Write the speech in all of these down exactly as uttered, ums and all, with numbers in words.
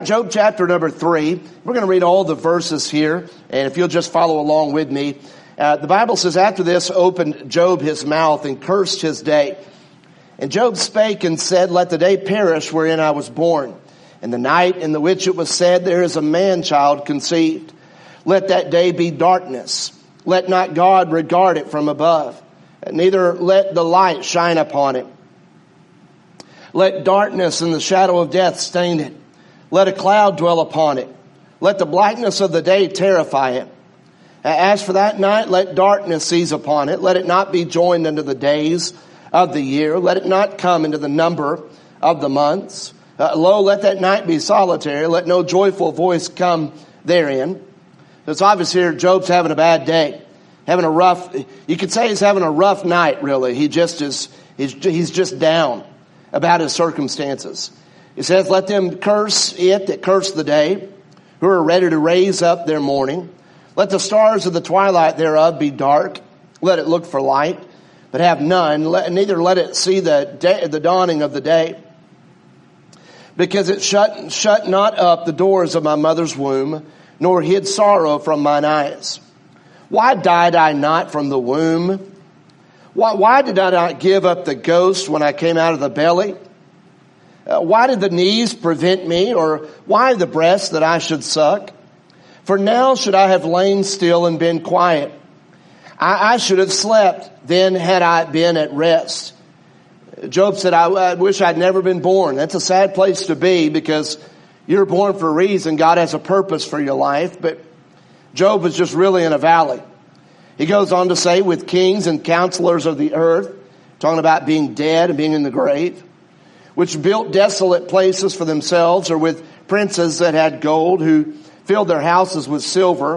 Job chapter number three. We're going to read all the verses here, and if you'll just follow along with me. Uh, the Bible says, after this opened Job his mouth and cursed his day. And Job spake and said, let the day perish wherein I was born, and the night in the which it was said, there is a man-child conceived. Let that day be darkness. Let not God regard it from above, neither let the light shine upon it. Let darkness and the shadow of death stain it. Let a cloud dwell upon it. Let the blackness of the day terrify it. As for that night, let darkness seize upon it. Let it not be joined unto the days of the year. Let it not come into the number of the months. Uh, lo, let that night be solitary. Let no joyful voice come therein. It's obvious here Job's having a bad day. Having a rough, you could say he's having a rough night, really. He just is, he's, he's just down about his circumstances. He says, let them curse it that curse the day, who are ready to raise up their mourning. Let the stars of the twilight thereof be dark. Let it look for light, but have none. Let, neither let it see the day, the dawning of the day. Because it shut, shut not up the doors of my mother's womb, nor hid sorrow from mine eyes. Why died I not from the womb? Why, why did I not give up the ghost when I came out of the belly? Uh, why did the knees prevent me, or why the breasts that I should suck? For now should I have lain still and been quiet. I, I should have slept, then had I been at rest. Job said, I, I wish I'd never been born. That's a sad place to be, because you're born for a reason. God has a purpose for your life. But Job was just really in a valley. He goes on to say, with kings and counselors of the earth, talking about being dead and being in the grave, which built desolate places for themselves, or with princes that had gold, who filled their houses with silver.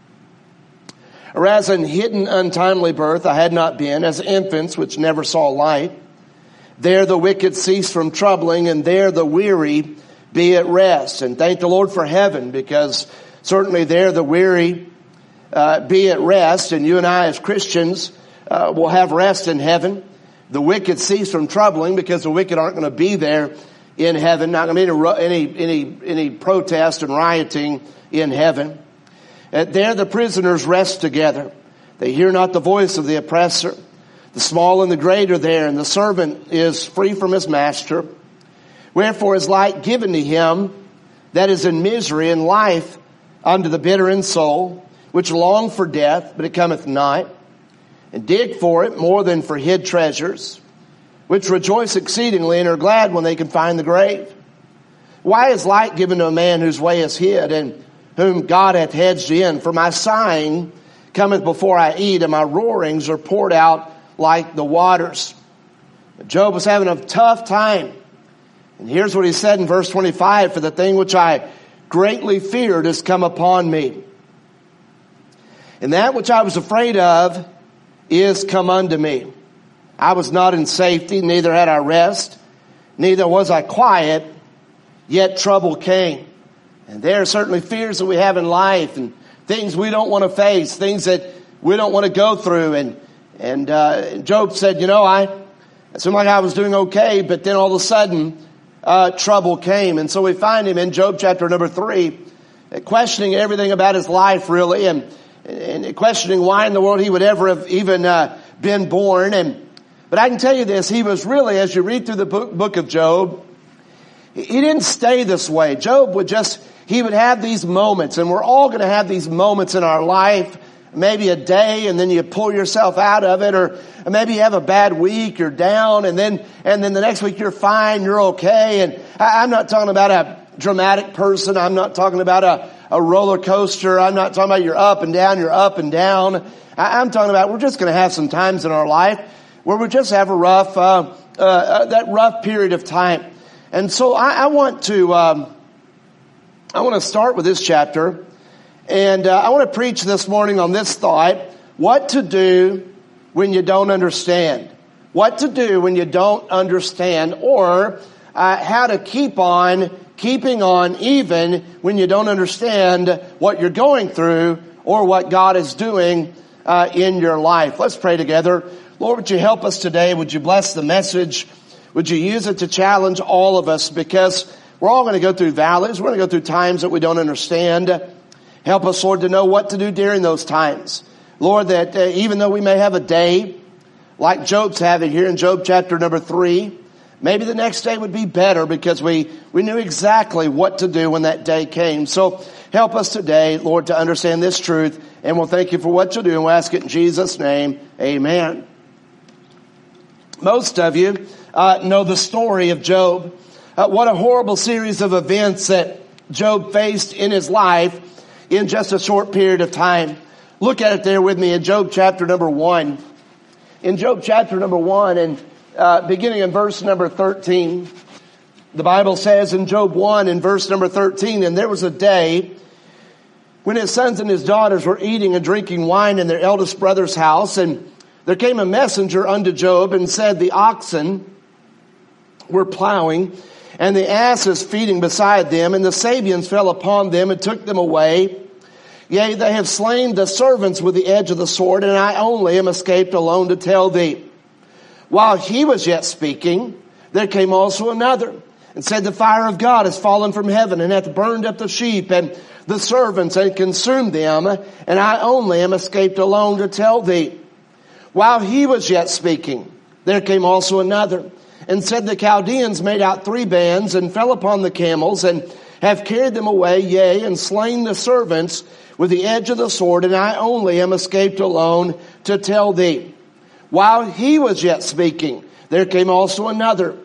Or as in hidden untimely birth I had not been, as infants which never saw light. There the wicked cease from troubling, and there the weary be at rest. And thank the Lord for heaven, because certainly there the weary uh, be at rest, and you and I as Christians uh, will have rest in heaven. The wicked cease from troubling, because the wicked aren't going to be there in heaven. Not going to be any any any protest and rioting in heaven. And there the prisoners rest together. They hear not the voice of the oppressor. The small and the great are there, and the servant is free from his master. Wherefore is light given to him that is in misery, and life unto the bitter in soul, which long for death, but it cometh not. And dig for it more than for hid treasures, which rejoice exceedingly and are glad when they can find the grave. Why is light given to a man whose way is hid, and whom God hath hedged in? For my sighing cometh before I eat, and my roarings are poured out like the waters. Job was having a tough time. And here's what he said in verse twenty-five, for the thing which I greatly feared has come upon me. And that which I was afraid of is come unto me. I was not in safety, neither had I rest, neither was I quiet, yet trouble came. And there are certainly fears that we have in life, and things we don't want to face, things that we don't want to go through. And and uh, Job said, you know, I it seemed like I was doing okay, but then all of a sudden uh, trouble came. And so we find him in Job chapter number three, questioning everything about his life, really, and and questioning why in the world he would ever have even uh, been born. And but I can tell you this, he was really, as you read through the book, book of Job, he didn't stay this way. Job would just, he would have these moments, and we're all going to have these moments in our life, maybe a day, and then you pull yourself out of it, or maybe you have a bad week, you're down, and then and then the next week you're fine, you're okay. And I, I'm not talking about a dramatic person. I'm not talking about a a roller coaster. I'm not talking about you're up and down, you're up and down. I, I'm talking about we're just going to have some times in our life where we just have a rough, uh, uh, uh, that rough period of time. And so I, I want to, um, I want to start with this chapter, and uh, I want to preach this morning on this thought: what to do when you don't understand. What to do when you don't understand, or uh, how to keep on keeping on even when you don't understand what you're going through or what God is doing uh, in your life. Let's pray together. Lord, would you help us today? Would you bless the message? Would you use it to challenge all of us? Because We're all going to go through valleys. We're going to go through times that we don't understand. Help us, Lord, to know what to do during those times. Lord, that uh, even though we may have a day like Job's having here in Job chapter number three, maybe the next day would be better because we, we knew exactly what to do when that day came. So help us today, Lord, to understand this truth. And we'll thank you for what you'll do. And we'll ask it in Jesus' name. Amen. Most of you uh, know the story of Job. Uh, what a horrible series of events that Job faced in his life in just a short period of time. Look at it there with me in Job chapter number one. In Job chapter number one and uh, beginning in verse number thirteen, the Bible says in Job one and verse number thirteen, and there was a day when his sons and his daughters were eating and drinking wine in their eldest brother's house, and there came a messenger unto Job and said, the oxen were plowing and the asses feeding beside them, and the Sabeans fell upon them and took them away. Yea, they have slain the servants with the edge of the sword, and I only am escaped alone to tell thee. While he was yet speaking, there came also another, and said, the fire of God has fallen from heaven, and hath burned up the sheep and the servants, and consumed them, and I only am escaped alone to tell thee. While he was yet speaking, there came also another, and said, the Chaldeans made out three bands, and fell upon the camels, and have carried them away, yea, and slain the servants with the edge of the sword, and I only am escaped alone to tell thee. While he was yet speaking, there came also another,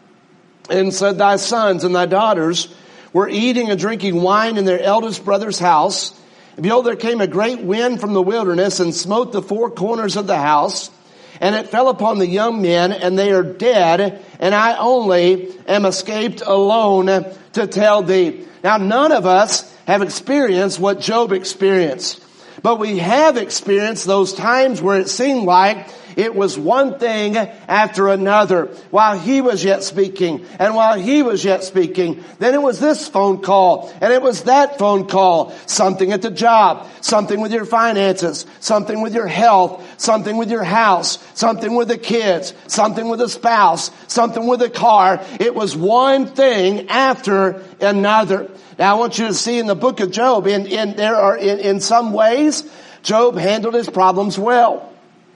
and said, thy sons and thy daughters were eating and drinking wine in their eldest brother's house. And behold, there came a great wind from the wilderness, and smote the four corners of the house, and it fell upon the young men, and they are dead, and I only am escaped alone to tell thee. Now, none of us have experienced what Job experienced, but we have experienced those times where it seemed like it was one thing after another. While he was yet speaking, and while he was yet speaking, then it was this phone call, and it was that phone call. Something at the job, something with your finances, something with your health, something with your house, something with the kids, something with a spouse, something with a car. It was one thing after another. Now I want you to see in the book of Job, in, in there are in, in some ways, Job handled his problems well.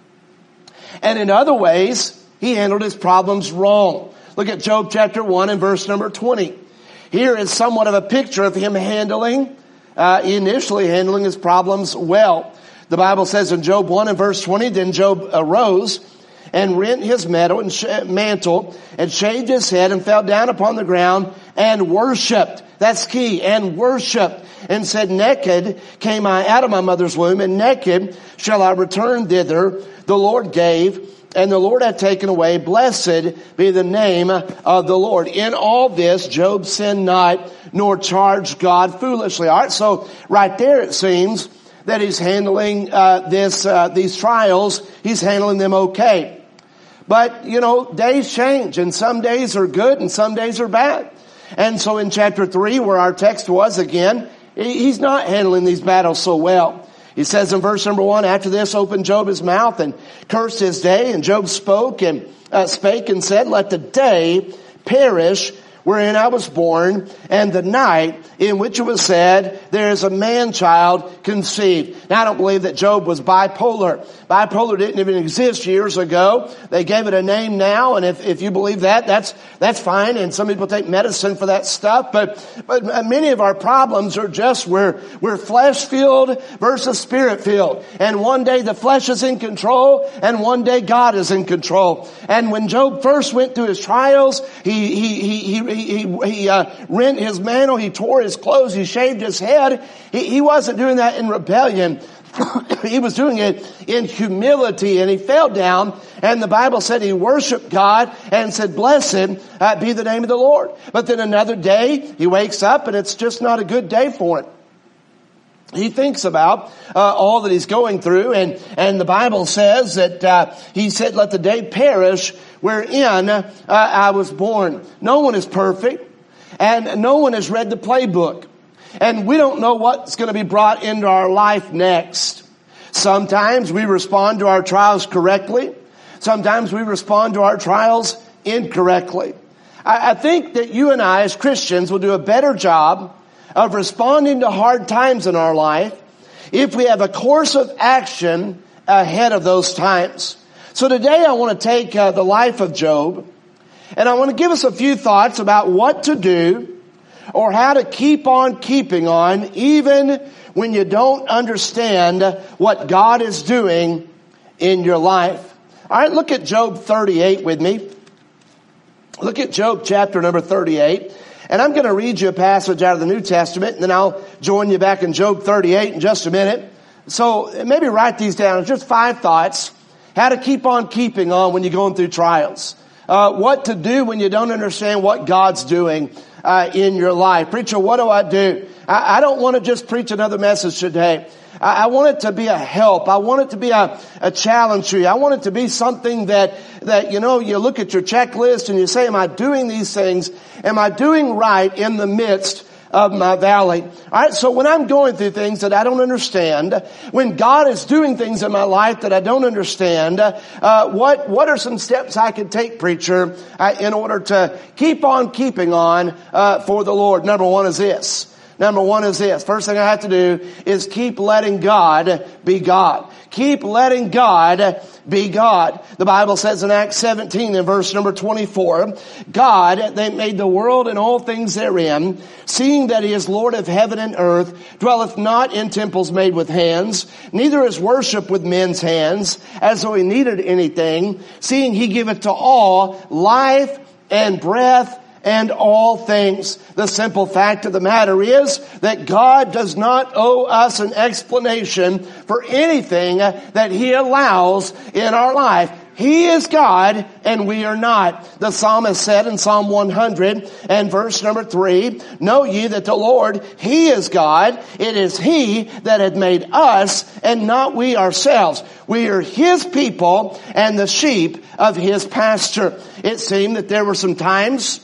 And in other ways, he handled his problems wrong. Look at Job chapter one and verse number twenty. Here is somewhat of a picture of him handling, uh, initially handling his problems well. The Bible says in Job one and verse twenty, then Job arose and rent his mantle and, sh- mantle and shaved his head and fell down upon the ground and worshipped. That's key. And worshipped, and said, naked came I out of my mother's womb, and naked shall I return thither. The Lord gave, and the Lord hath taken away. Blessed be the name of the Lord. In all this, Job sinned not, nor charged God foolishly. All right, so right there it seems that he's handling uh, this uh, these trials. He's handling them okay. But, you know, days change, and some days are good, and some days are bad. And so in chapter three, where our text was again, he's not handling these battles so well. He says in verse number one, after this opened Job his mouth and cursed his day, and Job spoke and uh, spake and said, let the day perish wherein I was born, and the night in which it was said, there is a man-child conceived. Now, I don't believe that Job was bipolar. Bipolar didn't even exist years ago. They gave it a name now, and if, if you believe that, that's that's fine, and some people take medicine for that stuff, but but many of our problems are just we're, we're flesh-filled versus spirit-filled. And one day the flesh is in control, and one day God is in control. And when Job first went through his trials, he he he he He, he, he uh, rent his mantle, he tore his clothes, he shaved his head. He, he wasn't doing that in rebellion. He was doing it in humility, and he fell down, and the Bible said he worshiped God and said, blessed uh, be the name of the Lord. But then another day, he wakes up, and it's just not a good day for him. He thinks about uh, all that he's going through, and and the Bible says that uh, he said, let the day perish wherein uh, I was born. No one is perfect, and no one has read the playbook. And we don't know what's going to be brought into our life next. Sometimes we respond to our trials correctly. Sometimes we respond to our trials incorrectly. I, I think that you and I as Christians will do a better job of responding to hard times in our life if we have a course of action ahead of those times. So today I want to take uh, the life of Job, and I want to give us a few thoughts about what to do or how to keep on keeping on even when you don't understand what God is doing in your life. All right, look at Job thirty-eight with me. Look at Job chapter number thirty-eight. And I'm going to read you a passage out of the New Testament, and then I'll join you back in Job thirty-eight in just a minute. So maybe write these down. It's just five thoughts. How to keep on keeping on when you're going through trials. Uh, what to do when you don't understand what God's doing uh, in your life. Preacher, what do I do? I, I don't want to just preach another message today. I, I want it to be a help. I want it to be a, a challenge to you. I want it to be something that, that, you know, you look at your checklist and you say, am I doing these things? Am I doing right in the midst of my valley? All right. So when I'm going through things that I don't understand, when God is doing things in my life that I don't understand, uh, what, what are some steps I can take, preacher, uh, in order to keep on keeping on, uh, for the Lord? Number one is this. Number one is this. First thing I have to do is keep letting God be God. Keep letting God be God. The Bible says in Acts seventeen in verse number twenty-four, God, they made the world and all things therein, seeing that he is Lord of heaven and earth, dwelleth not in temples made with hands, neither is worship with men's hands, as though he needed anything, seeing he giveth to all life and breath and all things. The simple fact of the matter is that God does not owe us an explanation for anything that he allows in our life. He is God and we are not. The psalmist said in Psalm one hundred and verse number three, know ye that the Lord, he is God. It is he that hath made us and not we ourselves. We are his people and the sheep of his pasture. It seemed that there were some times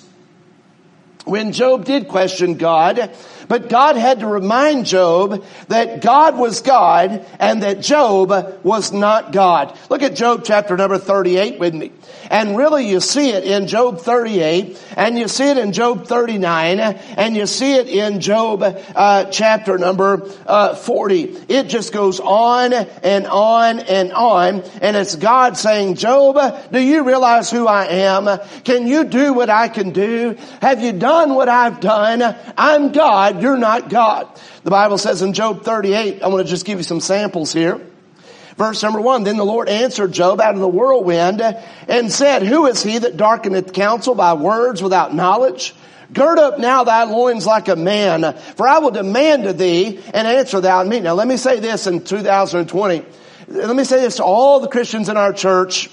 when Job did question God, but God had to remind Job that God was God and that Job was not God. Look at Job chapter number thirty-eight with me. And really you see it in Job thirty-eight, and you see it in Job thirty-nine, and you see it in Job uh, chapter number uh, forty. It just goes on and on and on, and it's God saying, Job, do you realize who I am? Can you do what I can do? Have you done what I've done? I'm God, you're not God. The Bible says in Job thirty-eight, I want to just give you some samples here. Verse number one, then the Lord answered Job out of the whirlwind and said, who is he that darkeneth counsel by words without knowledge? Gird up now thy loins like a man, for I will demand of thee and answer thou me. Now let me say this in two thousand twenty. Let me say this to all the Christians in our church.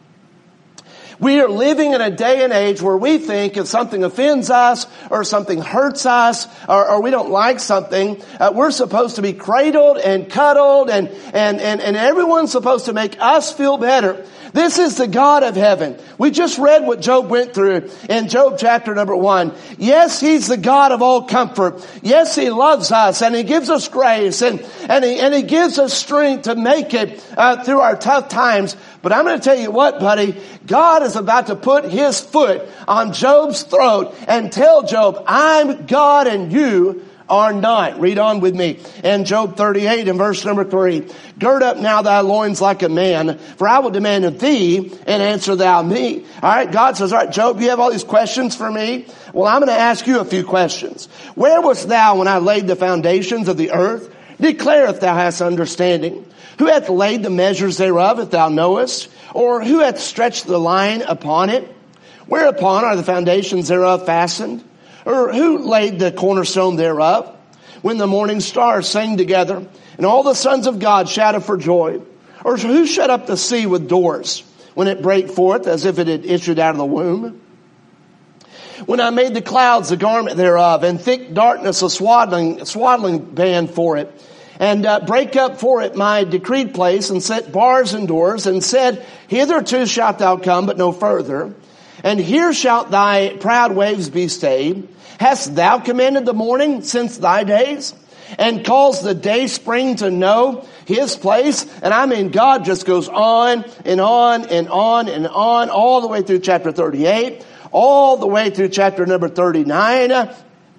We are living in a day and age where we think if something offends us or something hurts us or, or we don't like something, uh, we're supposed to be cradled and cuddled and, and, and, and everyone's supposed to make us feel better. This is the God of heaven. We just read what Job went through in Job chapter number one. Yes, he's the God of all comfort. Yes, he loves us and he gives us grace and, and he, and he gives us strength to make it uh, through our tough times. But I'm going to tell you what, buddy, God is about to put his foot on Job's throat and tell Job, I'm God and you are not. Read on with me. In Job thirty-eight and verse number three, gird up now thy loins like a man, for I will demand of thee and answer thou me. All right, God says, all right, Job, you have all these questions for me? Well, I'm going to ask you a few questions. Where wast thou when I laid the foundations of the earth? Declare if thou hast understanding. Who hath laid the measures thereof, if thou knowest? Or who hath stretched the line upon it? Whereupon are the foundations thereof fastened? Or who laid the cornerstone thereof? When the morning stars sang together, and all the sons of God shouted for joy. Or who shut up the sea with doors, when it brake forth as if it had issued out of the womb? When I made the clouds the garment thereof, and thick darkness a swaddling, swaddling band for it, and uh, break up for it my decreed place, and set bars and doors, and said, hitherto shalt thou come, but no further. And here shalt thy proud waves be stayed. Hast thou commanded the morning since thy days? And caused the day spring to know his place? And I mean, God just goes on and on and on and on all the way through chapter thirty-eight. all the way through chapter number thirty-nine.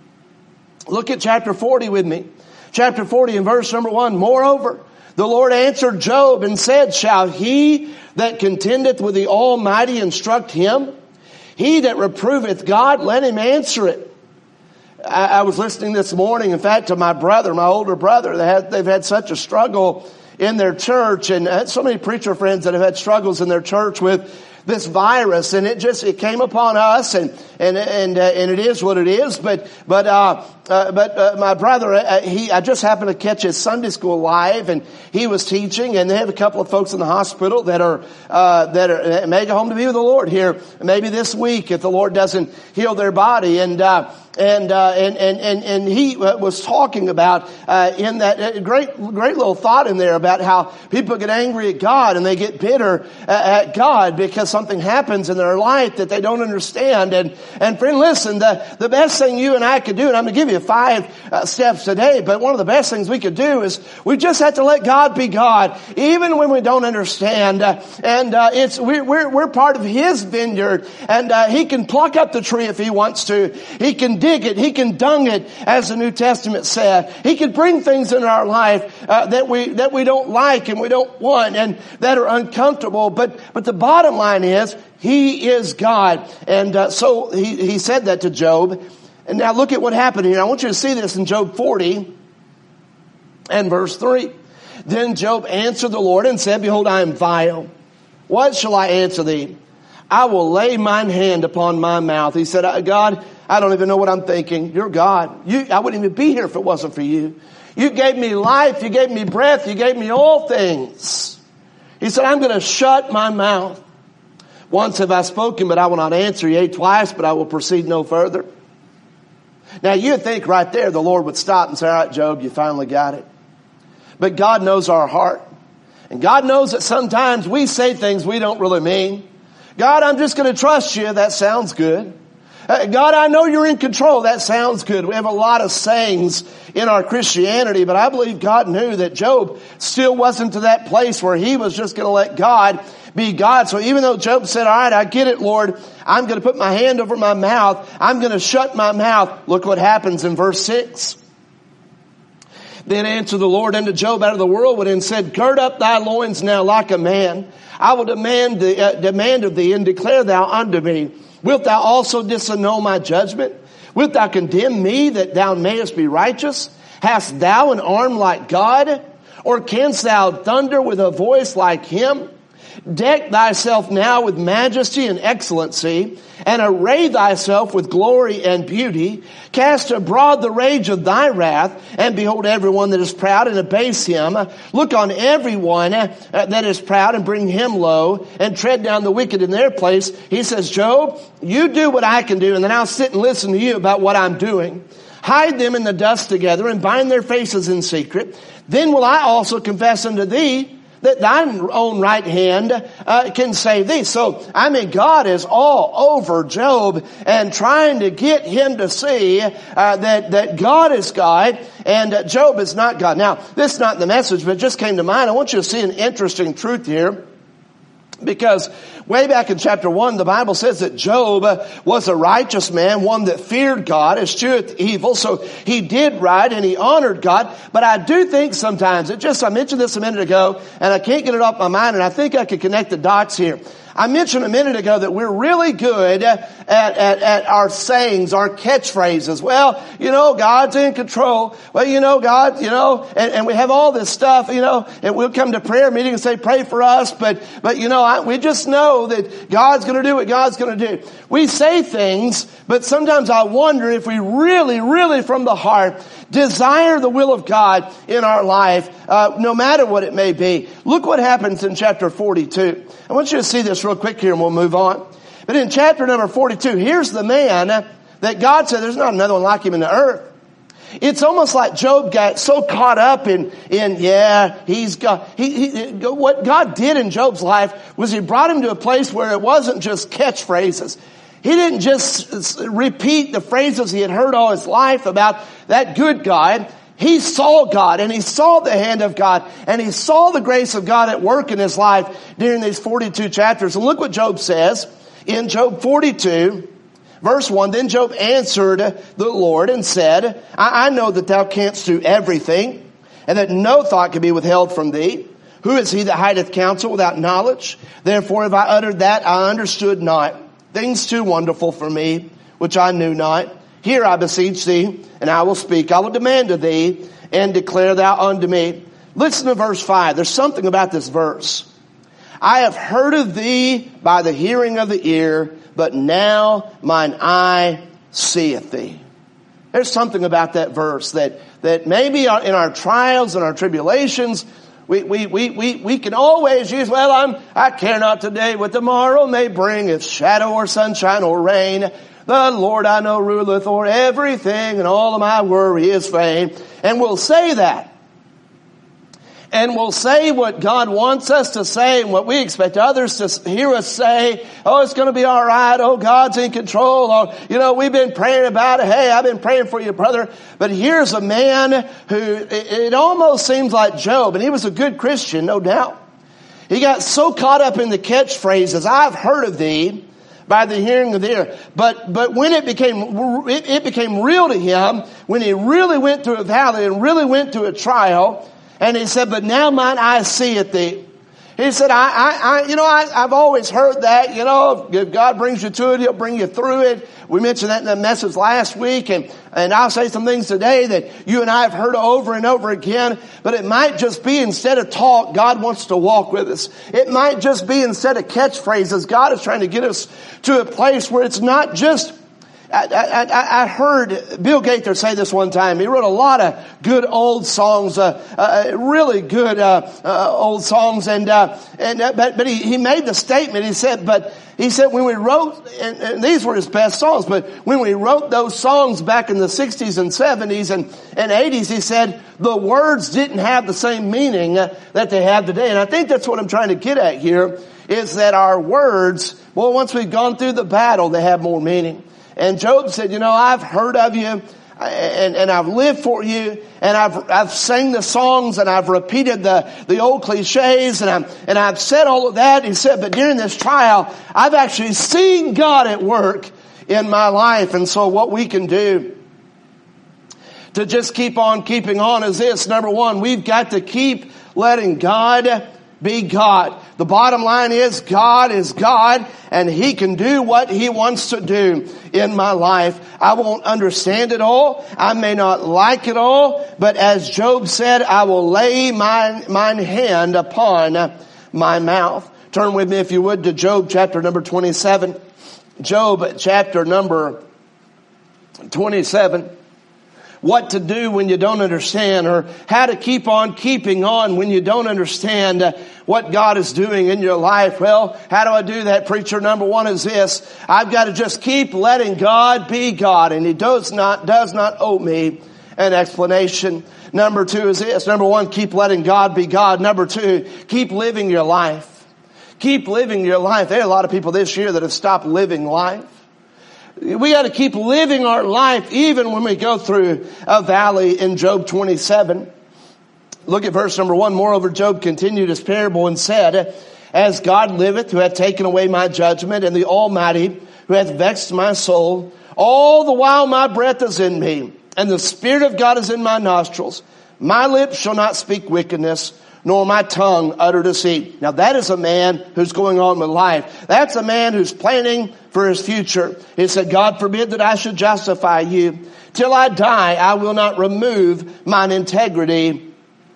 Look at chapter forty with me. Chapter forty and verse number one. Moreover, the Lord answered Job and said, shall he that contendeth with the Almighty instruct him? He that reproveth God, let him answer it. I, I was listening this morning, in fact, to my brother, my older brother. They had, they've had such a struggle in their church, and I had so many preacher friends that have had struggles in their church with this virus, and it just, it came upon us, and, and, and, uh, and it is what it is. But, but, uh, uh but, uh, my brother, uh, he, I just happened to catch his Sunday school live, and he was teaching, and they have a couple of folks in the hospital that are, uh, that are, may go home to be with the Lord here, maybe this week if the Lord doesn't heal their body. And, uh, And, uh, and, and, and, and he was talking about, uh, in that uh, great, great little thought in there about how people get angry at God and they get bitter uh, at God because something happens in their life that they don't understand. And, and friend, listen, the, the best thing you and I could do, and I'm going to give you five uh, steps today, but one of the best things we could do is we just have to let God be God, even when we don't understand. Uh, and, uh, it's, we're, we're, we're part of His vineyard, and, uh, He can pluck up the tree if He wants to. He can dig it. He can dung it, as the New Testament said. He can bring things in our life uh, that we that we don't like and we don't want and that are uncomfortable. But but the bottom line is He is God, and uh, so he he said that to Job. And now look at what happened here. I want you to see this in Job forty and verse three. Then Job answered the Lord and said, behold, I am vile. What shall I answer thee? I will lay mine hand upon my mouth. He said, God, I don't even know what I'm thinking. You're God. You, I wouldn't even be here if it wasn't for you. You gave me life. You gave me breath. You gave me all things. He said, I'm going to shut my mouth. Once have I spoken, but I will not answer. Yea, twice, but I will proceed no further. Now, you'd think right there the Lord would stop and say, all right, Job, you finally got it. But God knows our heart. And God knows that sometimes we say things we don't really mean. God, I'm just going to trust you. That sounds good. Uh, God, I know you're in control. That sounds good. We have a lot of sayings in our Christianity, but I believe God knew that Job still wasn't to that place where he was just going to let God be God. So even though Job said, all right, I get it, Lord, I'm going to put my hand over my mouth. I'm going to shut my mouth. Look what happens in verse six. Then answered the Lord unto Job out of the whirlwind and said, gird up thy loins now like a man. I will demand, the, uh, demand of thee and declare thou unto me. Wilt thou also disannul my judgment? Wilt thou condemn me that thou mayest be righteous? Hast thou an arm like God? Or canst thou thunder with a voice like Him? Deck thyself now with majesty and excellency, and array thyself with glory and beauty. Cast abroad the rage of thy wrath, and behold everyone that is proud and abase him. Look on everyone that is proud and bring him low, and tread down the wicked in their place. He says, Job, you do what I can do, and then I'll sit and listen to you about what I'm doing. Hide them in the dust together, and bind their faces in secret. Then will I also confess unto thee that thine own right hand uh, can save thee. So, I mean, God is all over Job and trying to get him to see uh, that, that God is God and uh, Job is not God. Now, this is not in the message, but it just came to mind. I want you to see an interesting truth here. Because way back in chapter one, the Bible says that Job was a righteous man, one that feared God, escheweth evil. So he did right and he honored God. But I do think sometimes, it just, I mentioned this a minute ago and I can't get it off my mind, and I think I could connect the dots here. I mentioned a minute ago that we're really good at, at, at our sayings, our catchphrases. Well, you know, God's in control. Well, you know, God, you know, and, and we have all this stuff, you know, and we'll come to prayer meeting and say, pray for us. But, but you know, I, we just know that God's going to do what God's going to do. We say things, but sometimes I wonder if we really, really from the heart desire the will of God in our life, uh, no matter what it may be. Look what happens in chapter forty-two. I want you to see this real quick here and we'll move on. But in chapter number forty-two, here's the man that God said there's not another one like him in the earth. It's almost like Job got so caught up in, in, yeah, he's got, he, he, what God did in Job's life was he brought him to a place where it wasn't just catchphrases. He didn't just repeat the phrases he had heard all his life about that good God. He saw God and he saw the hand of God and he saw the grace of God at work in his life during these forty-two chapters. And look what Job says in Job forty-two Verse one, then Job answered the Lord and said, I, I know that thou canst do everything, and that no thought can be withheld from thee. Who is he that hideth counsel without knowledge? Therefore, if I uttered that, I understood not. Things too wonderful for me, which I knew not. Hear, I beseech thee, and I will speak. I will demand of thee, and declare thou unto me. Listen to verse five. There's something about this verse. I have heard of thee by the hearing of the ear, but now mine eye seeth thee. There's something about that verse that, that maybe in our trials and our tribulations, we, we, we, we, we can always use, well, I'm, I care not today what tomorrow may bring, if shadow or sunshine or rain. The Lord I know ruleth o'er everything, and all of my worry is vain. And we'll say that. And we'll say what God wants us to say and what we expect others to hear us say. Oh, it's going to be all right. Oh, God's in control. Oh, you know, we've been praying about it. Hey, I've been praying for you, brother. But here's a man who, it, it almost seems like Job, and he was a good Christian, no doubt. He got so caught up in the catchphrases, I've heard of thee, by the hearing of the ear. But, but when it became, it, it became real to him, when he really went through a valley and really went through a trial, and he said, but now mine eye seeth thee. He said, I, I, I you know, I, I've always heard that, you know, if God brings you to it, He'll bring you through it. We mentioned that in the message last week, and, and I'll say some things today that you and I have heard over and over again, but it might just be instead of talk, God wants to walk with us. It might just be instead of catchphrases, God is trying to get us to a place where it's not just I, I, I heard Bill Gaither say this one time. He wrote a lot of good old songs, uh, uh, really good uh, uh, old songs, and uh, and uh, but but he, he made the statement. He said, but he said when we wrote, and, and these were his best songs, but when we wrote those songs back in the sixties and seventies and and eighties, he said the words didn't have the same meaning that they have today. And I think that's what I'm trying to get at here is that our words, well, once we've gone through the battle, they have more meaning. And Job said, you know, I've heard of you and, and I've lived for you and I've, I've sang the songs and I've repeated the, the old cliches and I'm, and I've said all of that. He said, but during this trial, I've actually seen God at work in my life. And so what we can do to just keep on keeping on is this. Number one, we've got to keep letting God be God. The bottom line is God is God and He can do what He wants to do in my life. I won't understand it all. I may not like it all. But as Job said, I will lay my, mine hand upon my mouth. Turn with me, if you would, to Job chapter number twenty-seven. Job chapter number twenty-seven. What to do when you don't understand, or how to keep on keeping on when you don't understand uh, what God is doing in your life. Well, how do I do that, preacher? Number one is this. I've got to just keep letting God be God, and He does not, does not owe me an explanation. Number two is this. Number one, keep letting God be God. Number two, keep living your life. Keep living your life. There are a lot of people this year that have stopped living life. We got to keep living our life even when we go through a valley in Job twenty-seven. Look at verse number one. Moreover, Job continued his parable and said, as God liveth, who hath taken away my judgment, and the Almighty, who hath vexed my soul, all the while my breath is in me, and the Spirit of God is in my nostrils. My lips shall not speak wickedness, nor my tongue utter deceit. Now that is a man who's going on with life. That's a man who's planning for his future. He said, God forbid that I should justify you. Till I die, I will not remove mine integrity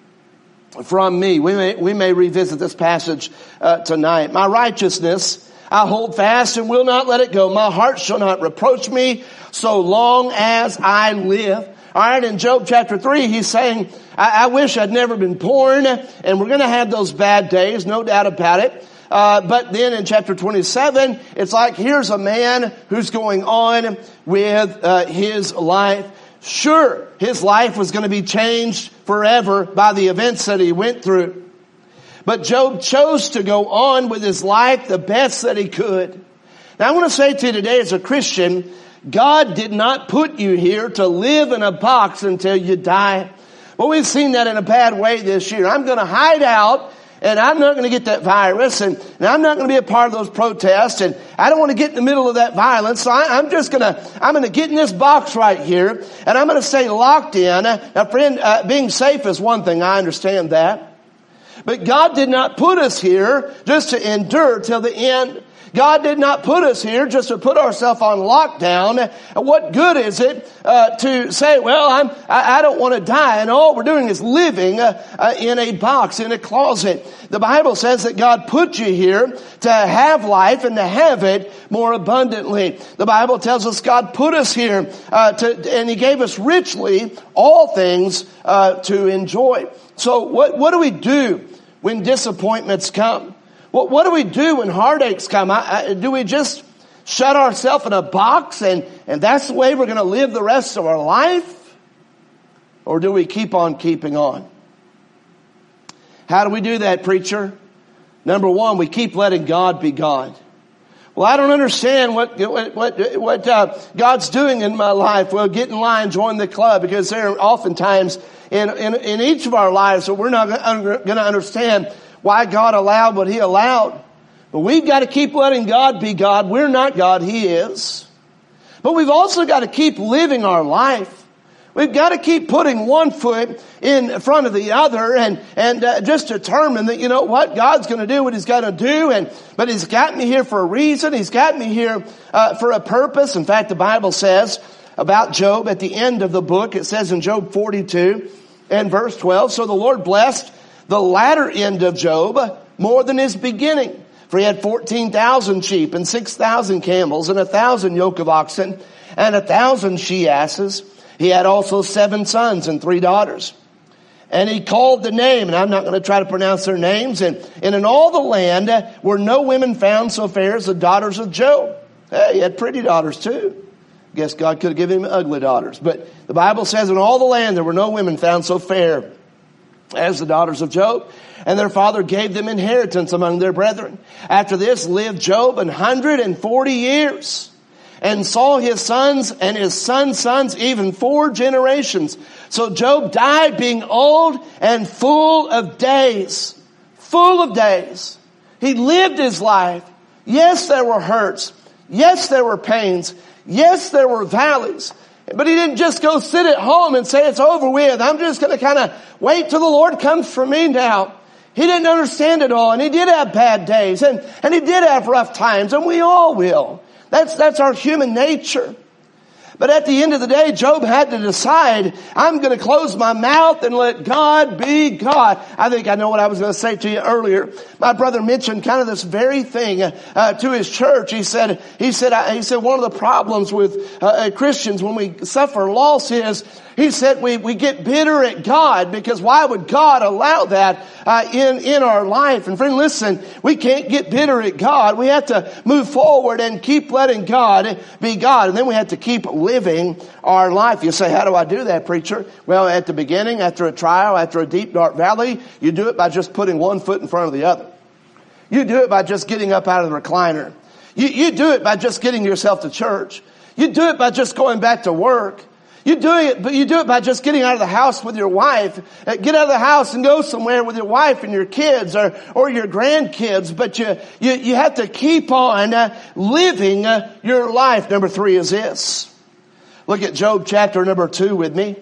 from me. We may, we may revisit this passage uh, tonight. My righteousness I hold fast and will not let it go. My heart shall not reproach me so long as I live. All right, in Job chapter three, he's saying, I, I wish I'd never been born, and we're going to have those bad days, no doubt about it. Uh, but then in chapter twenty-seven, it's like here's a man who's going on with uh, his life. Sure, his life was going to be changed forever by the events that he went through. But Job chose to go on with his life the best that he could. Now I want to say to you today as a Christian, God did not put you here to live in a box until you die. Well, we've seen that in a bad way this year. I'm going to hide out And I'm not going to get that virus, and, and I'm not going to be a part of those protests, and I don't want to get in the middle of that violence, so I, I'm just going to, I'm going to get in this box right here, and I'm going to stay locked in. Now, friend, uh, being safe is one thing, I understand that. But God did not put us here just to endure till the end. God did not put us here just to put ourselves on lockdown. What good is it uh, to say, well, I'm, I, I don't want to die, and all we're doing is living uh, uh, in a box, in a closet. The Bible says that God put you here to have life and to have it more abundantly. The Bible tells us God put us here uh, to, and He gave us richly all things uh, to enjoy. So what, what do we do when disappointments come? What, what do we do when heartaches come? I, I, do we just shut ourselves in a box and, and that's the way we're going to live the rest of our life? Or do we keep on keeping on? How do we do that, preacher? Number one, we keep letting God be God. Well, I don't understand what what what, what uh, God's doing in my life. Well, get in line, join the club, because there are oftentimes in, in, in each of our lives that we're not going to understand why God allowed what He allowed. But we've got to keep letting God be God. We're not God, He is. But we've also got to keep living our life. We've got to keep putting one foot in front of the other and, and uh, just determine that, you know what, God's going to do what He's going to do. And, but He's got me here for a reason. He's got me here uh, for a purpose. In fact, the Bible says about Job at the end of the book, it says in Job forty-two and verse twelve, so the Lord blessed the latter end of Job more than his beginning. For he had fourteen thousand sheep and six thousand camels and a thousand yoke of oxen and a thousand she-asses. He had also seven sons and three daughters. And he called the name, and I'm not going to try to pronounce their names, and, and in all the land were no women found so fair as the daughters of Job. Hey, he had pretty daughters too. Guess God could have given him ugly daughters. But the Bible says in all the land there were no women found so fair as the daughters of Job, and their father gave them inheritance among their brethren. After this lived Job an hundred and forty years, and saw his sons and his sons' sons, even four generations. So Job died being old and full of days. Full of days. He lived his life. Yes, there were hurts. Yes, there were pains. Yes, there were valleys. But he didn't just go sit at home and say, it's over with. I'm just going to kind of wait till the Lord comes for me now. He didn't understand it all. And he did have bad days. And, and he did have rough times. And we all will. That's, that's our human nature. But at the end of the day, Job had to decide, I'm going to close my mouth and let God be God. I think I know what I was going to say to you earlier. My brother mentioned kind of this very thing uh, to his church. He said, he said, uh, he said one of the problems with uh, Christians when we suffer loss is, he said we, we get bitter at God, because why would God allow that uh, in, in our life? And friend, listen, we can't get bitter at God. We have to move forward and keep letting God be God. And then we have to keep living our life. You say, how do I do that, preacher? Well, at the beginning, after a trial, after a deep, dark valley, you do it by just putting one foot in front of the other. You do it by just getting up out of the recliner. You, you do it by just getting yourself to church. You do it by just going back to work. You do it, but you do it by just getting out of the house with your wife. Get out of the house and go somewhere with your wife and your kids or, or your grandkids. But you, you, you have to keep on uh, living uh, your life. Number three is this. Look at Job chapter number two with me.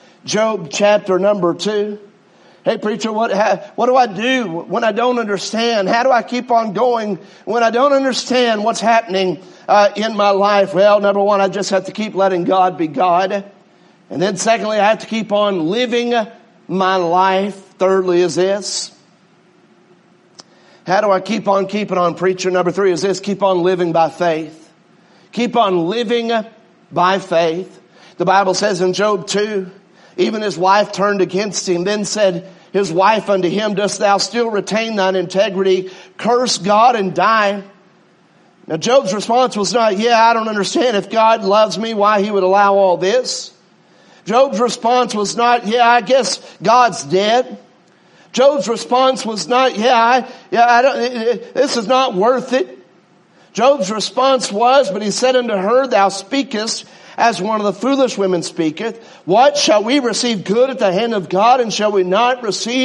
Job chapter number two. Hey, preacher, what, how, what do I do when I don't understand? How do I keep on going when I don't understand what's happening uh, in my life? Well, number one, I just have to keep letting God be God. And then secondly, I have to keep on living my life. Thirdly is this. How do I keep on keeping on, preacher? Number three is this. Keep on living by faith. Keep on living by faith. The Bible says in Job two, even his wife turned against him. Then said his wife unto him, dost thou still retain thine integrity? Curse God and die. Now Job's response was not, yeah, I don't understand. If God loves me, why He would allow all this. Job's response was not, yeah, I guess God's dead. Job's response was not, yeah, I, yeah, I don't, this is not worth it. Job's response was, but he said unto her, thou speakest as one of the foolish women speaketh. What, shall we receive good at the hand of God, and shall we not receive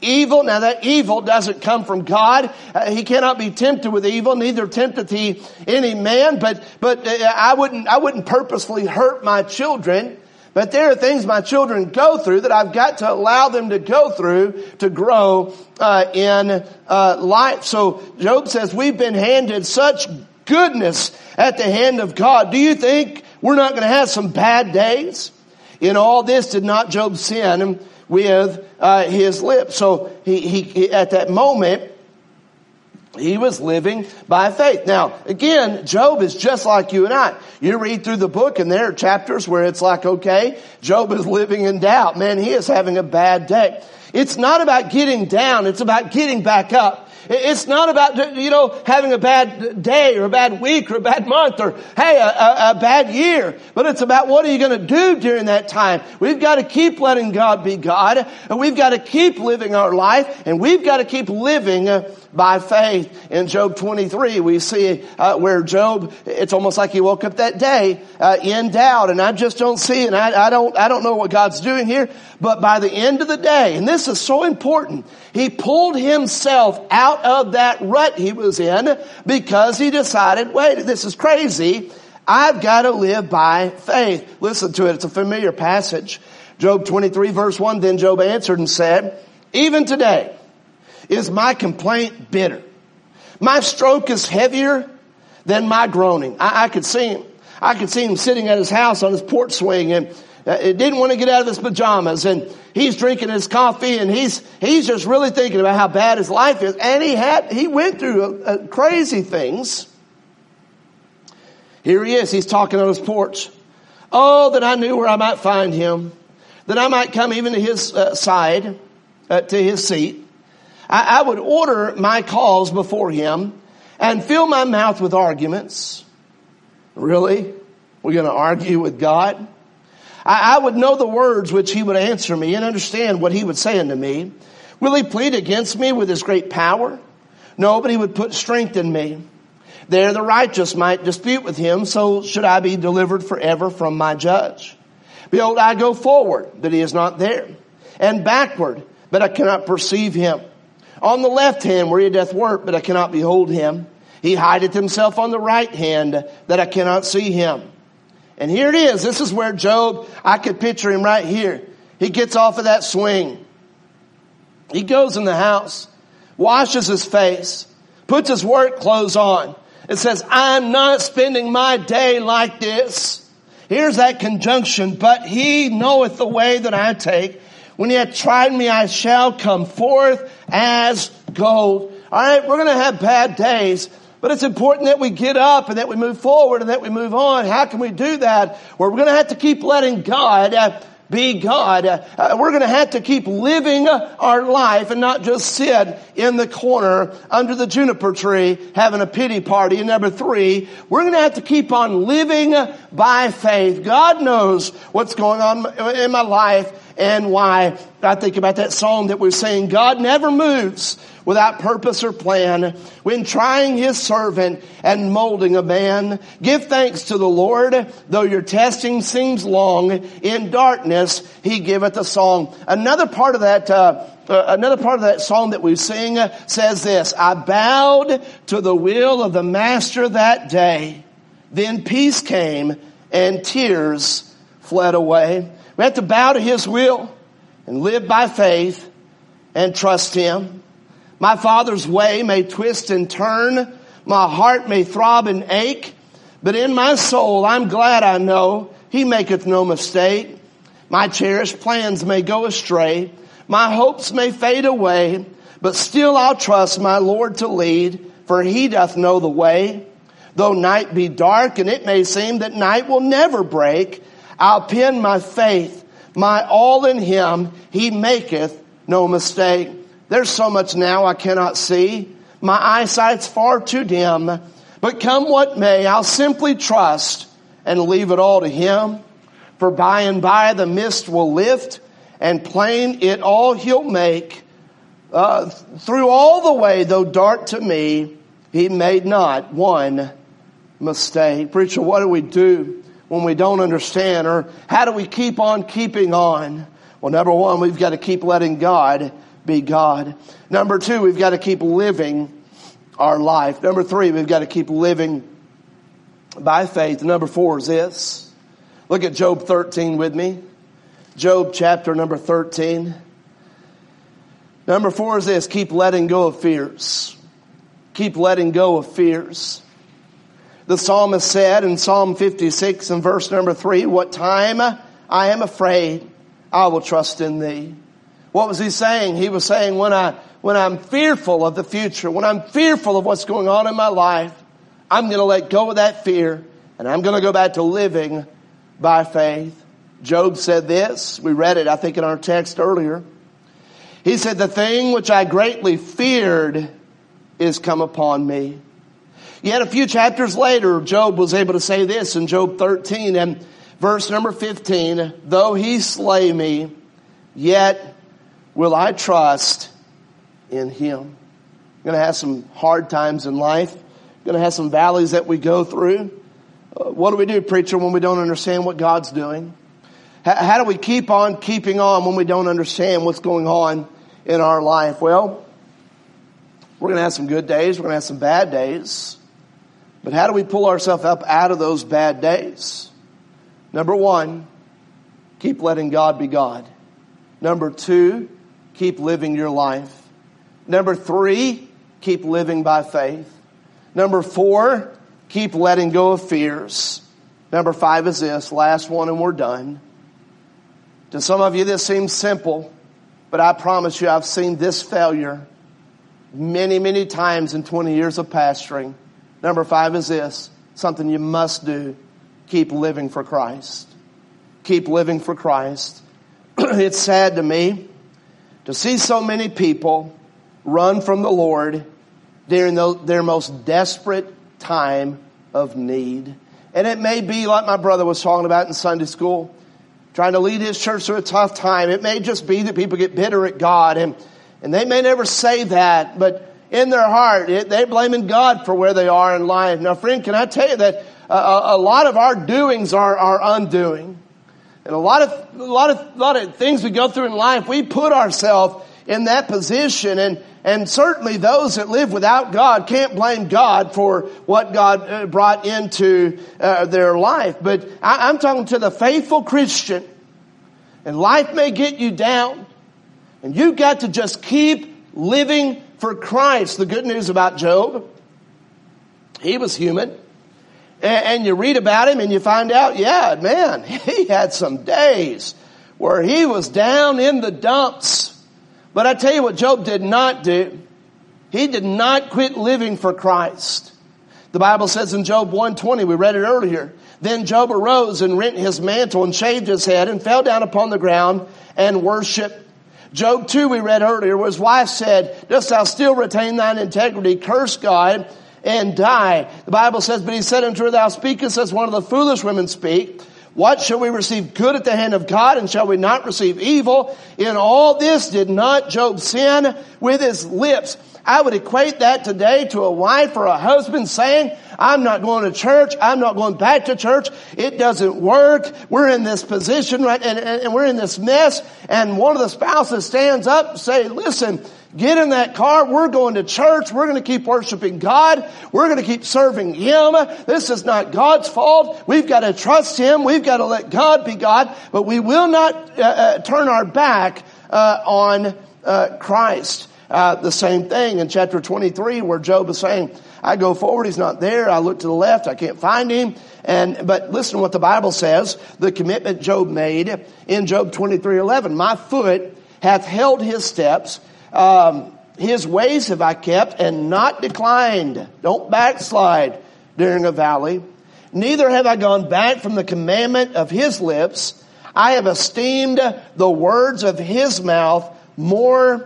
evil. Now that evil doesn't come from God. Uh, he cannot be tempted with evil, neither tempteth he any man. But, but uh, I wouldn't, I wouldn't purposefully hurt my children. But there are things my children go through that I've got to allow them to go through to grow uh, in uh, life. So Job says we've been handed such goodness at the hand of God. Do you think we're not going to have some bad days? In all this did not Job sin with uh, his lips. So he, he, he at that moment, he was living by faith. Now, again, Job is just like you and I. You read through the book and there are chapters where it's like, okay, Job is living in doubt. Man, he is having a bad day. It's not about getting down. It's about getting back up. It's not about, you know, having a bad day or a bad week or a bad month or, hey, a, a, a bad year. But it's about what are you going to do during that time. We've got to keep letting God be God. And we've got to keep living our life. And we've got to keep living by faith. In Job twenty-three, we see uh, where Job, it's almost like he woke up that day uh, in doubt. And I just don't see it. And I, I don't, I don't know what God's doing here. But by the end of the day, and this is so important, he pulled himself out of that rut he was in because he decided, wait, this is crazy. I've got to live by faith. Listen to it. It's a familiar passage. Job twenty-three verse one, then Job answered and said, even today is my complaint bitter. My stroke is heavier than my groaning. I, I could see him. I could see him sitting at his house on his porch swing and uh, didn't want to get out of his pajamas, and he's drinking his coffee, and he's he's just really thinking about how bad his life is. And he had he went through uh, crazy things. Here he is. He's talking on his porch. Oh, that I knew where I might find him, that I might come even to his uh, side, uh, to his seat. I, I would order my cause before him and fill my mouth with arguments. Really? We're going to argue with God? I, I would know the words which he would answer me and understand what he would say unto me. Will he plead against me with his great power? No, but he would put strength in me. There the righteous might dispute with him, so should I be delivered forever from my judge. Behold, I go forward, but he is not there, and backward, but I cannot perceive him. On the left hand where he doth work, but I cannot behold him. He hideth himself on the right hand, that I cannot see him. And here it is. This is where Job, I could picture him right here. He gets off of that swing. He goes in the house, washes his face, puts his work clothes on. It says, I'm not spending my day like this. Here's that conjunction. But he knoweth the way that I take. When he hath tried me, I shall come forth as gold. All right, we're going to have bad days. But it's important that we get up and that we move forward and that we move on. How can we do that? Well, we're going to have to keep letting God uh, be God. Uh, we're going to have to keep living our life and not just sit in the corner under the juniper tree having a pity party. And number three, we're going to have to keep on living by faith. God knows what's going on in my life and why. I think about that song that we're saying, God never moves without purpose or plan. When trying his servant and molding a man, give thanks to the Lord, though your testing seems long. In darkness, he giveth a song. Another part of that, uh, uh, another part of that song that we sing uh, says this: I bowed to the will of the Master that day. Then peace came and tears fled away. We have to bow to his will and live by faith and trust him. My Father's way may twist and turn. My heart may throb and ache. But in my soul, I'm glad I know he maketh no mistake. My cherished plans may go astray. My hopes may fade away. But still I'll trust my Lord to lead, for he doth know the way. Though night be dark and it may seem that night will never break, I'll pin my faith, my all in him. He maketh no mistake. There's so much now I cannot see. My eyesight's far too dim. But come what may, I'll simply trust and leave it all to him. For by and by the mist will lift, and plain it all he'll make. Uh, through all the way, though dark to me, he made not one mistake. Preacher, what do we do when we don't understand? Or how do we keep on keeping on? Well, number one, we've got to keep letting God be God. Number two, we've got to keep living our life. Number three, we've got to keep living by faith. Number four is this. Look at Job thirteen with me. Job chapter number thirteen. Number four is this. Keep letting go of fears. Keep letting go of fears. The psalmist said in Psalm fifty-six and verse number three, what time I am afraid, I will trust in thee. What was he saying? He was saying when I, when I'm fearful of the future, when I'm fearful of what's going on in my life, I'm going to let go of that fear and I'm going to go back to living by faith. Job said this. We read it, I think, in our text earlier. He said, the thing which I greatly feared is come upon me. Yet a few chapters later, Job was able to say this in Job thirteen and verse number fifteen, though he slay me, yet will I trust in him. Going to have some hard times in life. Going to have some valleys that we go through. Uh, what do we do, preacher, when we don't understand what God's doing? H- how do we keep on keeping on when we don't understand what's going on in our life? Well, we're going to have some good days. We're going to have some bad days. But how do we pull ourselves up out of those bad days? Number one, keep letting God be God. Number two, keep living your life. Number three, keep living by faith. Number four, keep letting go of fears. Number five is this, last one, and we're done. To some of you, this seems simple, but I promise you I've seen this failure many, many times in twenty years of pastoring. Number five is this, something you must do. Keep living for Christ. Keep living for Christ. It's sad to me to see so many people run from the Lord during their most desperate time of need. And it may be like my brother was talking about in Sunday school, trying to lead his church through a tough time. It may just be that people get bitter at God, and, and they may never say that, but in their heart, it, they're blaming God for where they are in life. Now, friend, can I tell you that a, a lot of our doings are our undoing. And a lot of, a lot of, a lot of things we go through in life, we put ourselves in that position. And, and certainly those that live without God can't blame God for what God brought into uh, their life. But I, I'm talking to the faithful Christian. And life may get you down. And you've got to just keep living for Christ. The good news about Job, he was human. And you read about him and you find out, yeah, man, he had some days where he was down in the dumps. But I tell you what Job did not do. He did not quit living for Christ. The Bible says in Job one twenty, we read it earlier, then Job arose and rent his mantle and shaved his head and fell down upon the ground and worshiped. Job two, we read earlier, where his wife said, dost thou still retain thine integrity? Curse God and die. The Bible says, but he said unto her, thou speakest as one of the foolish women speak. What shall we receive good at the hand of God, and shall we not receive evil? In all this did not Job sin with his lips. I would equate that today to a wife or a husband saying, I'm not going to church. I'm not going back to church. It doesn't work. We're in this position, right? And, and, and we're in this mess. And one of the spouses stands up and say, listen, get in that car. We're going to church. We're going to keep worshiping God. We're going to keep serving Him. This is not God's fault. We've got to trust Him. We've got to let God be God. But we will not uh, uh, turn our back uh, on uh, Christ. Uh, the same thing in chapter twenty-three where Job is saying, I go forward, he's not there. I look to the left, I can't find him. And, but listen to what the Bible says, the commitment Job made in Job twenty-three eleven. My foot hath held his steps. Um, his ways have I kept and not declined. Don't backslide during a valley. Neither have I gone back from the commandment of his lips. I have esteemed the words of his mouth more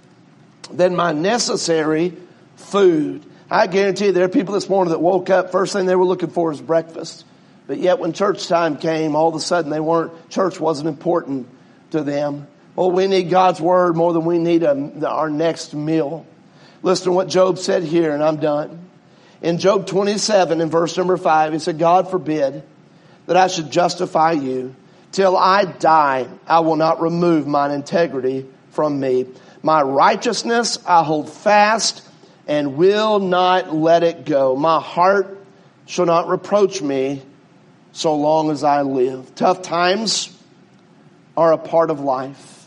than my necessary food. I guarantee you there are people this morning that woke up, first thing they were looking for is breakfast. But yet when church time came, all of a sudden they weren't, church wasn't important to them. Oh, we need God's word more than we need a, our next meal. Listen to what Job said here, and I'm done. In Job twenty-seven, in verse number five, he said, God forbid that I should justify you. Till I die, I will not remove mine integrity from me. My righteousness I hold fast and will not let it go. My heart shall not reproach me so long as I live. Tough times are a part of life.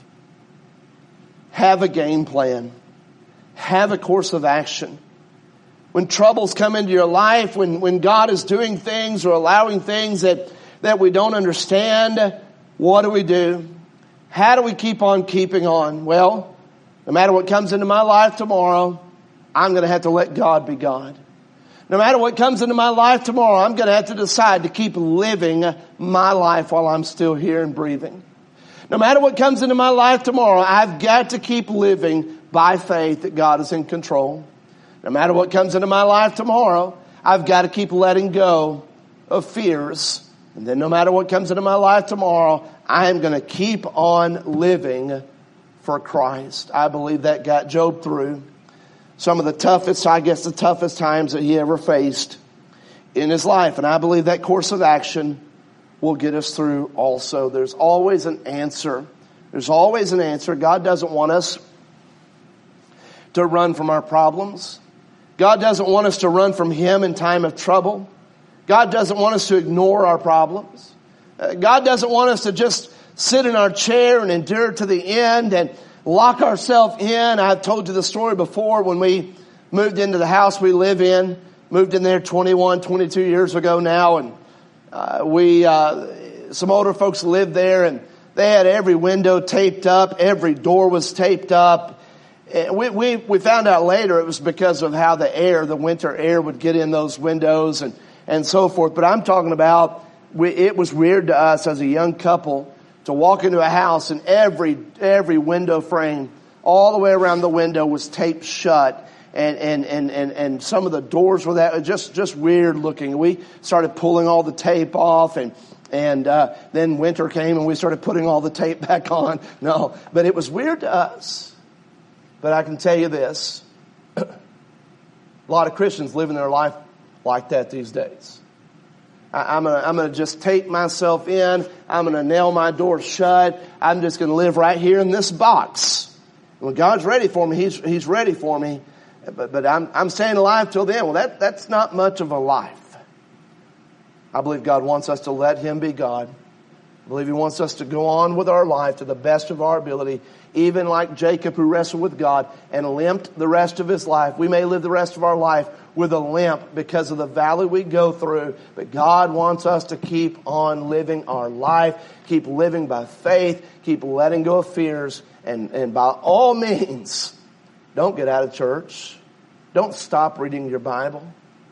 Have a game plan. Have a course of action. When troubles come into your life, when, when God is doing things or allowing things that, that we don't understand, what do we do? How do we keep on keeping on? Well, no matter what comes into my life tomorrow, I'm going to have to let God be God. No matter what comes into my life tomorrow, I'm going to have to decide to keep living my life while I'm still here and breathing. No matter what comes into my life tomorrow, I've got to keep living by faith that God is in control. No matter what comes into my life tomorrow, I've got to keep letting go of fears. And then no matter what comes into my life tomorrow, I am going to keep on living for Christ. I believe that got Job through some of the toughest, I guess the toughest times that he ever faced in his life. And I believe that course of action will get us through also. There's always an answer. There's always an answer. God doesn't want us to run from our problems. God doesn't want us to run from Him in time of trouble. God doesn't want us to ignore our problems. Uh, God doesn't want us to just sit in our chair and endure to the end and lock ourselves in. I've told you the story before when we moved into the house we live in. Moved in there twenty-one, twenty-two years ago now. And uh, we, uh, some older folks lived there and they had every window taped up. Every door was taped up. We, we, we found out later it was because of how the air, the winter air would get in those windows and, and so forth. But I'm talking about, we, it was weird to us as a young couple to walk into a house and every, every window frame all the way around the window was taped shut. And, and, and, and, and some of the doors were that just, just weird looking. We started pulling all the tape off and, and, uh, then winter came and we started putting all the tape back on. No, but it was weird to us. But I can tell you this, a lot of Christians living their life like that these days. I, I'm gonna, I'm gonna just tape myself in. I'm gonna nail my door shut. I'm just gonna live right here in this box. When God's ready for me, He's, He's ready for me. But, but I'm, I'm staying alive till then. Well, that, that's not much of a life. I believe God wants us to let Him be God. I believe He wants us to go on with our life to the best of our ability. Even like Jacob who wrestled with God and limped the rest of his life. We may live the rest of our life with a limp because of the valley we go through. But God wants us to keep on living our life. Keep living by faith. Keep letting go of fears. And, and by all means, don't get out of church. Don't stop reading your Bible.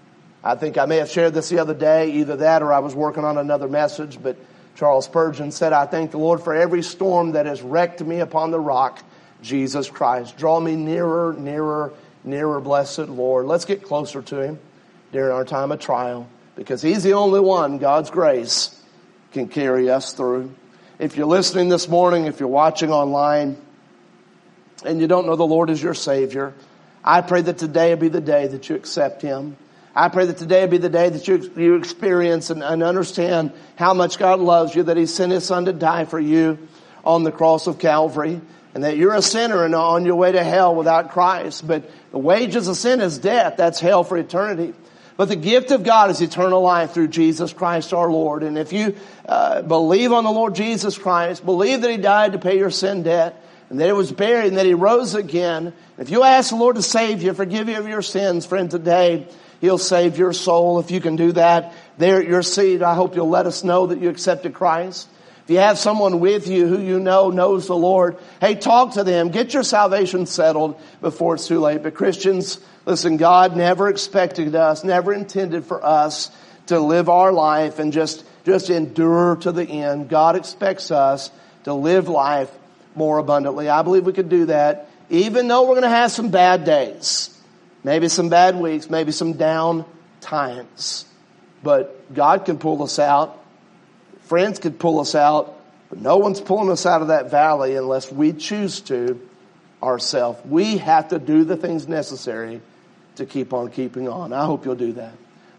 I think I may have shared this the other day. Either that or I was working on another message. But Charles Spurgeon said, I thank the Lord for every storm that has wrecked me upon the rock, Jesus Christ. Draw me nearer, nearer, nearer, blessed Lord. Let's get closer to Him during our time of trial because He's the only one, God's grace, can carry us through. If you're listening this morning, if you're watching online, and you don't know the Lord as your Savior, I pray that today will be the day that you accept Him. I pray that today will be the day that you, you experience and, and understand how much God loves you, that He sent His Son to die for you on the cross of Calvary, and that you're a sinner and on your way to hell without Christ. But the wages of sin is death. That's hell for eternity. But the gift of God is eternal life through Jesus Christ our Lord. And if you uh, believe on the Lord Jesus Christ, believe that He died to pay your sin debt, and that He was buried and that He rose again, if you ask the Lord to save you, forgive you of your sins, friend, today, He'll save your soul. If you can do that there at your seat, I hope you'll let us know that you accepted Christ. If you have someone with you who you know knows the Lord, hey, talk to them. Get your salvation settled before it's too late. But Christians, listen, God never expected us, never intended for us to live our life and just, just endure to the end. God expects us to live life more abundantly. I believe we could do that, even though we're going to have some bad days. Maybe some bad weeks, maybe some down times. But God can pull us out. Friends could pull us out. But no one's pulling us out of that valley unless we choose to ourselves. We have to do the things necessary to keep on keeping on. I hope you'll do that.